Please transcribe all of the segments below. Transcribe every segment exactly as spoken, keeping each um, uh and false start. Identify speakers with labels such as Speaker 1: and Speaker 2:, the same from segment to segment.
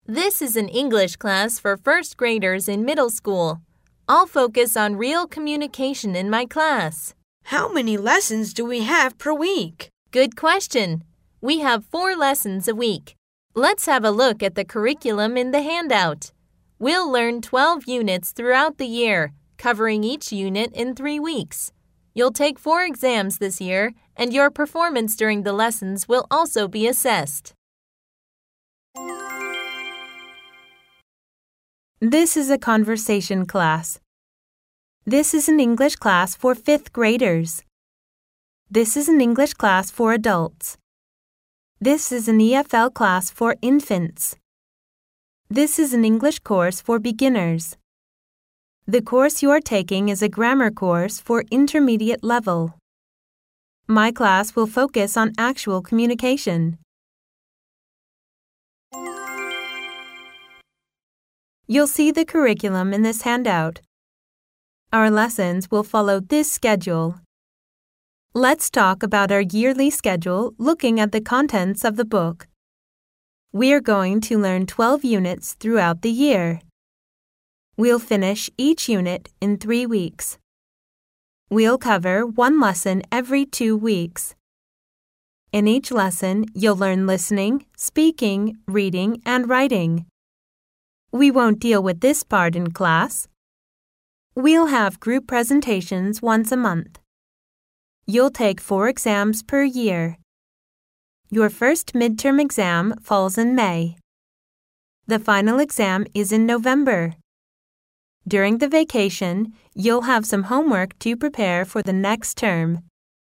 Speaker 1: This is an English class for first graders in middle school. I'll focus on real communication in my class.
Speaker 2: How many lessons do we have per week?
Speaker 1: Good question. We have four lessons a week. Let's have a look at the curriculum in the handout. We'll learn twelve units throughout the year, covering each unit in three weeks. You'll take four exams this year, and your performance during the lessons will also be assessed.
Speaker 3: This is a conversation class. This is an English class for fifth graders. This is an English class for adults. This is an E F L class for infants. This is an English course for beginners. The course you are taking is a grammar course for intermediate level. My class will focus on actual communication. You'll see the curriculum in this handout. Our lessons will follow this schedule. Let's talk about our yearly schedule looking at the contents of the book. We are going to learn twelve units throughout the year. We'll finish each unit in three weeks. We'll cover one lesson every two weeks. In each lesson, you'll learn listening, speaking, reading, and writing. We won't deal with this part in class. We'll have group presentations once a month. You'll take four exams per year. Your first midterm exam falls in May. The final exam is in November. During the vacation, you'll have some homework to prepare for the next term.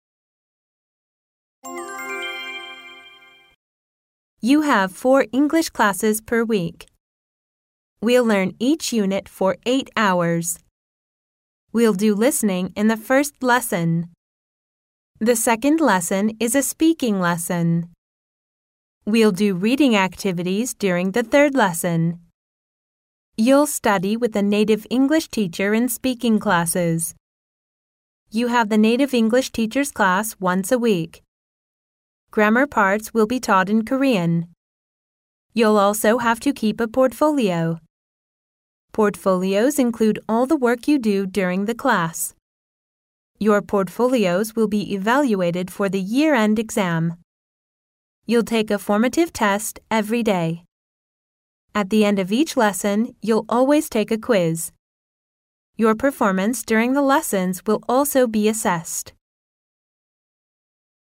Speaker 3: You have four English classes per week. We'll learn each unit for eight hours. We'll do listening in the first lesson. The second lesson is a speaking lesson. We'll do reading activities during the third lesson. You'll study with a native English teacher in speaking classes. You have the native English teacher's class once a week. Grammar parts will be taught in Korean. You'll also have to keep a portfolio. Portfolios include all the work you do during the class. Your portfolios will be evaluated for the year-end exam. You'll take a formative test every day. At the end of each lesson, you'll always take a quiz. Your performance during the lessons will also be assessed.